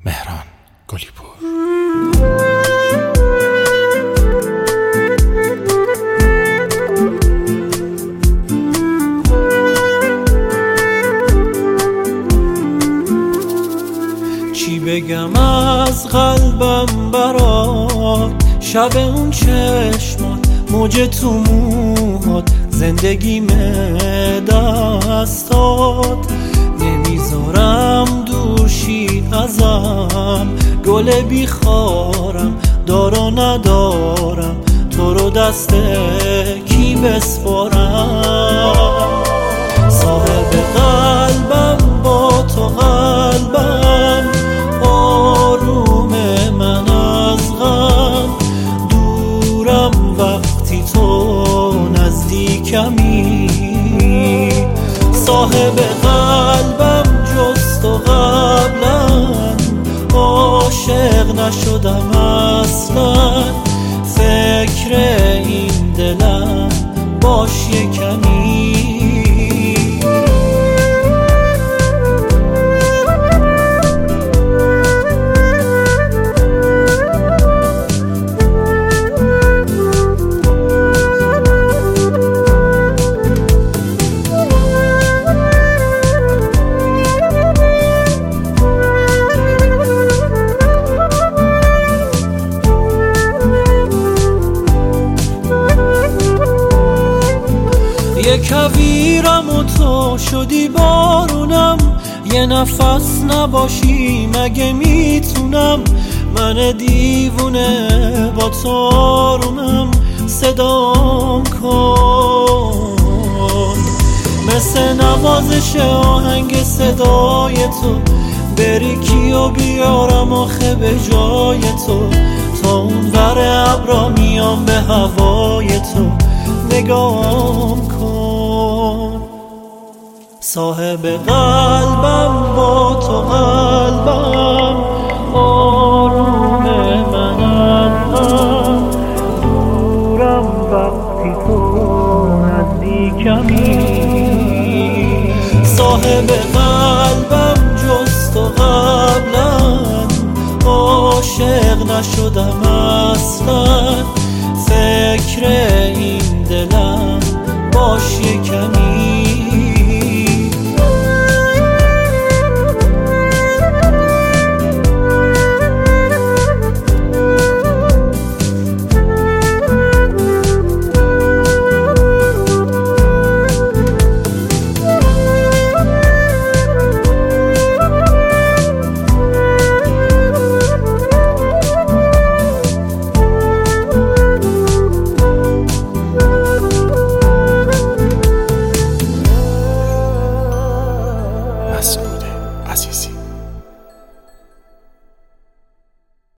مهران گلیپور. چی بگم از قلبم برات، شب اون چشمات، موج تو موهات، زندگیم دستات، نمیذارم دورشی ازم، گل بیخارم، دارا ندارم، تو رو دست کی بسپارم؟ صاحب قلبم با تو قلبم، آروم من از غم، دورم وقتی تو نزدیکمی. صاحب قلبم جز تو قبلا عاشق نشدم اصلا، فکر این دلم باش یکمی. یه کویرم و تو شدی بارونم، یه نفس نباشی مگه میتونم؟ من دیوونه با تو آرومم، صدام کن مثل نوازش آهنگ صدای تو، بری کیو بیارم آخه به جای تو، تا اون ور ابرا میام به هوای تو، نگام کن. صاحب قلبم با تو قلبم، آروم منم غم، دورم وقتی تو نزدیکمی. صاحب قلبم جز تو قبلا عاشق نشدم اصلا، فکر این دلم باش یکمی. مسعود عزیزی.